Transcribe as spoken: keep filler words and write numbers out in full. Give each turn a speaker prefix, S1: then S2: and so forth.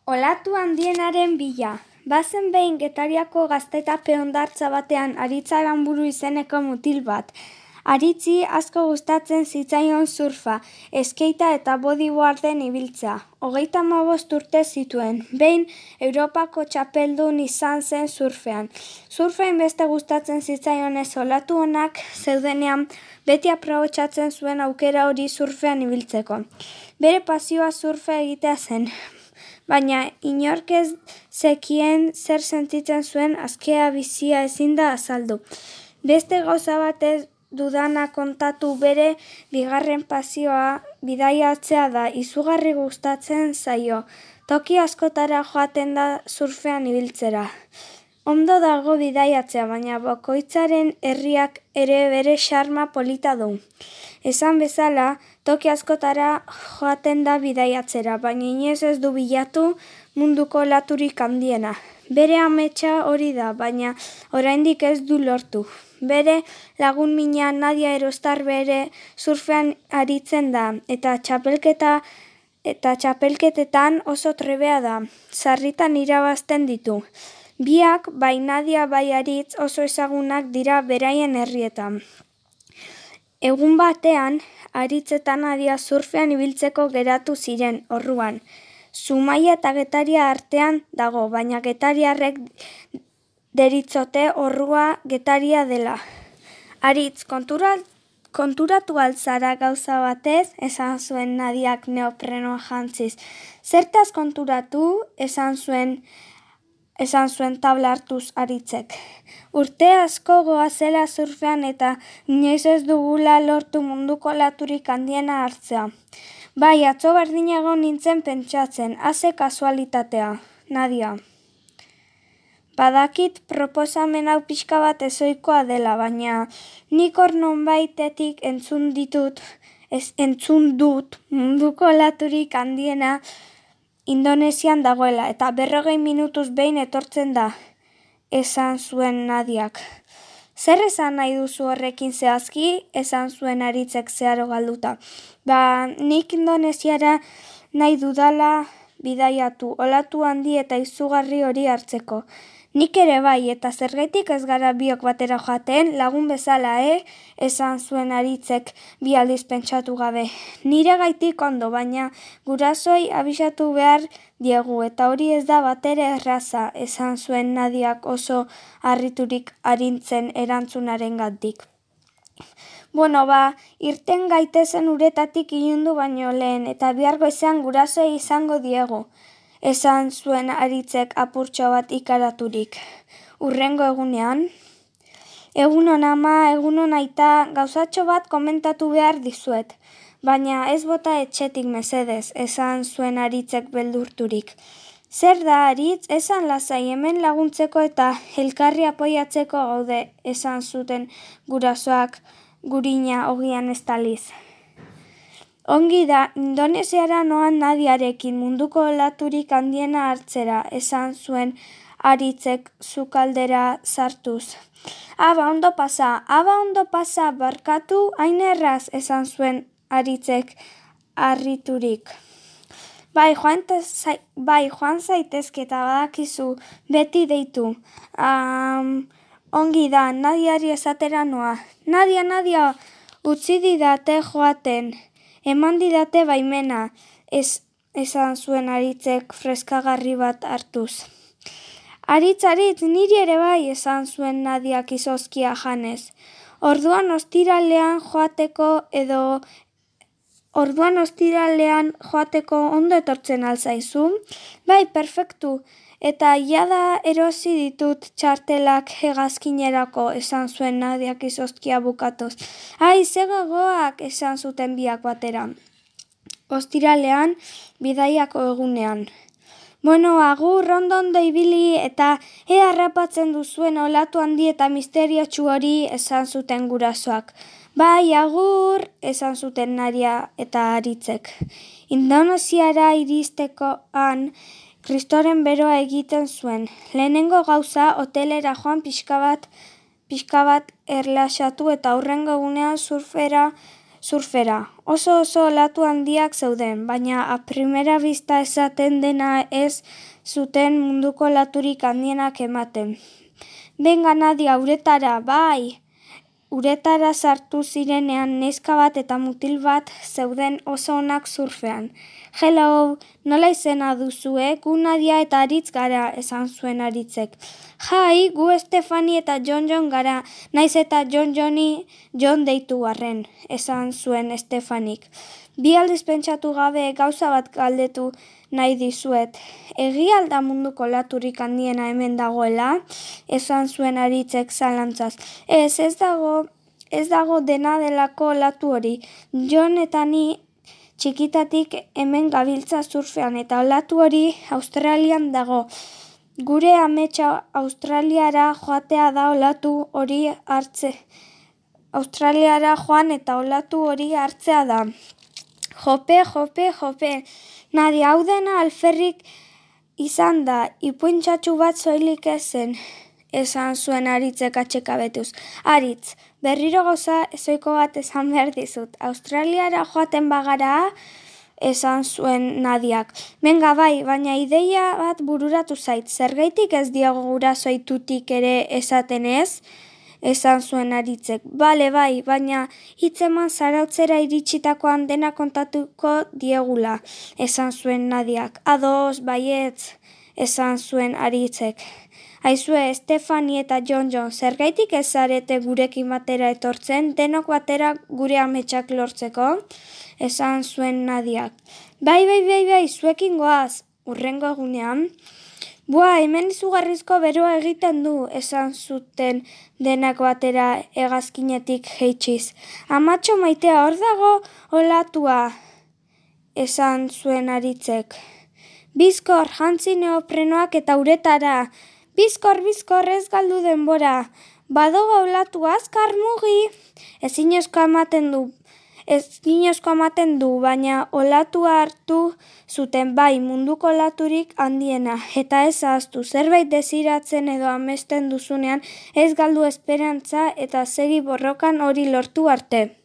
S1: Olatu handienaren bila. Bazen behin Getariako gaztetape hondartza batean Aritz Aranburu izeneko mutil bat. Aritzi asko gustatzen zitzaion surfa, eskeita eta bodyboarden ibiltzea. Hogeita hamabost urte zituen, behin Europako txapeldun izan zen surfean. Surfean beste gustatzen zitzaionez olatu onak zeudenean, beti aprobetxatzen zuen aukera hori surfean ibiltzeko. Bere pasioa surfa egitea zen, baina inork ez zekien zer sentitzen zuen askea bizia ezin da azaldu. Beste gauza bat ez dudana kontatu bere bigarren pasioa bidaiatzea da, izugarri gustatzen zaio. Toki askotara joaten da surfean ibiltzera. Ondo dago bidaiatzea, baina bakoitzaren herriak ere bere xarma polita du. Esan bezala, toki askotara joaten da bidaiatzera, baina inoiz ez du bilatu munduko olaturik handiena. Bere ametsa hori da, baina oraindik ez du lortu. Bere lagun mina Nadia Erostar bere surfean aritzen da, eta txapelketa eta txapelketetan oso trebea da. Sarritan irabazten ditu. Biak, bai Nadia bai Aritz oso ezagunak dira beraien herrietan. Egun batean, Aritz eta Nadia surfean ibiltzeko geratu ziren, orruan. Zumaia eta Getaria artean dago, baina getariarrek deritzote orrua Getaria dela. Aritz, kontura, konturatu altzara gauza batez, esan zuen Nadiak neoprenoa jantziz. Zertaz konturatu, esan zuen esan zuen tabla hartuz Aritzek. Urte asko goazela surfean eta inoiz ez dugula lortu munduko olaturik handiena hartzea. Bai, atzo berdinago nintzen pentsatzen, haze kasualitatea, Nadia. Badakit proposamen hau pixka bat ezoikoa dela, baina nik hor nonbaitetik entzun ditut, ez entzun dut munduko olaturik handiena Indonesian dagoela, eta berrogei minutuz behin etortzen da, esan zuen Nadiak. Zer esan nahi duzu horrekin zehazki, esan zuen Aritzek zeharo galduta. Ba, nik Indonesiara nahi dudala bidaiatu, olatu handi eta izugarri hori hartzeko. Nik ere bai, eta zergaitik ez gara biok batera joaten, lagun bezala, eh? Esan zuen Aritzek bi aldiz pentsatu gabe. Nire gaitik ondo, baina gurasoi abisatu behar diegu, eta hori ez da batere erraza, esan zuen Nadiak oso harriturik Aritzen erantzunaren gatik. Bueno, ba, irten gaitezen uretatik ilundu baino lehen, eta bihar goizean gurasoi izango diegu. Esan zuen Aritzek apurtxo bat ikaraturik. Urrengo egunean, egunon ama, egunon aita, gauzatxo bat komentatu behar dizuet. Baina ez bota etxetik mesedez, esan zuen Aritzek beldurturik. Zer da Aritz, esan lasai hemen laguntzeko eta elkarri apoiatzeko gaude, esan zuten gurasoak gurina ogian estaliz. Ongi da, Indonesiara noan Nadiarekin munduko olaturik handiena hartzera, esan zuen Aritzek sukaldera sartuz. Aba ondo pasa, aba ondo pasa, barkatu, hain erraz, esan zuen Aritzek harriturik. Bai, joan, zai, bai, joan zaitezke eta badakizu, beti deitu. Um, ongi da, Nadiari esatera noa. Nadia, Nadia, utzi didate joaten. Eman didate baimena, ez, esan zuen Aritzek freskagarri bat hartuz. Aritz, Aritz, niri ere bai, esan zuen Nadiak izozkia janez. Orduan ostiralean joateko edo orduan ostiralean joateko ondo etortzen alzaizu? Bai, perfektu. Eta jada erosi ditut txartelak hegazkinerako, esan zuen Nadiak izozkia bukatuz. Ai, ze gogoak, esan zuten biak batera. Ostiralean, bidaiako egunean. Bueno, agur, rondo-ondo ibili eta ea harrapatzen duzuen olatu handi eta misteriotsu hori, esan zuten gurasoak. Bai, agur, esan zuten Nadia eta Aritzek. Indonesiara iristekoan, Kristoren beroa egiten zuen. Lehenengo gauza, hotelera joan pixka bat, pixka bat erlaxatu eta hurrengo egunean surfera surfera. Oso oso olatu handiak zeuden, baina a primera vista esaten dena ez zuten munduko olaturik handienak ematen. Benga Nadia, uretara, bai! Uretara sartu zirenean neska bat eta mutil bat zeuden oso onak surfean. Hello, nola izena duzue, gu Nadia eta Aritz gara, esan zuen Aritzek. Jai, gu Estefani eta Jon Jon gara, naiz eta Jon Joni Jon deitu arren, esan zuen Estefanik. Bi aldiz pentsatu gabe gauza bat galdetu nahi dizuet. Egia alda munduko olaturik handiena hemen dagoela, esan zuen Aritzek zalantzaz. Ez, ez dago, ez dago dena delako olatu hori. Jon eta ni txikitatik hemen gabiltza surfean eta olatu hori Australian dago. Gure ametsa Australiara joatea da olatu hori hartze. Australiara joan eta olatu hori hartzea da. Jope, jope, jope. Nadia, hau dena alferrik izan da, ipuintxatxu bat zoilik ezen, esan zuen Aritzek atxekabetuz. Aritz, berriro gauza ezoiko bat esan behar dizut. Australiara joaten bagara, esan zuen Nadiak. Benga bai, baina ideia bat bururatu zait. Zergaitik ez diago gurasoitutik ere esaten ez? Esan zuen Aritzek. Bale bai, baina hitzeman zarautzera iritsitakoan dena kontatuko diegula, esan zuen Nadiak. Ados, baietz, esan zuen Aritzek. Aizue, Estefani eta Jon Jon, zergaitik ez zarete gurekin batera etortzen, denok batera gure ametsak lortzeko, esan zuen Nadiak. Bai, bai, bai, bai, zuekin goaz, urrengo egunean. Bua, hemen izugarrizko beroa egiten du, esan zuten denak batera hegazkinetik jeitsiz. Amatxo maitea, hor dago olatua, esan zuen Aritzek. Bizkor, jantzi neoprenoak eta uretara. Bizkor, bizkor, ez galdu denbora. Badoga olatu azkar mugi. Ezinezko ematen du. Ezinezko ematen du, baina olatua hartu zuten bai munduko olaturik handiena. Eta ez ahaztu, zerbait desiratzen edo amesten duzunean ez galdu esperantza eta segi borrokan hori lortu arte.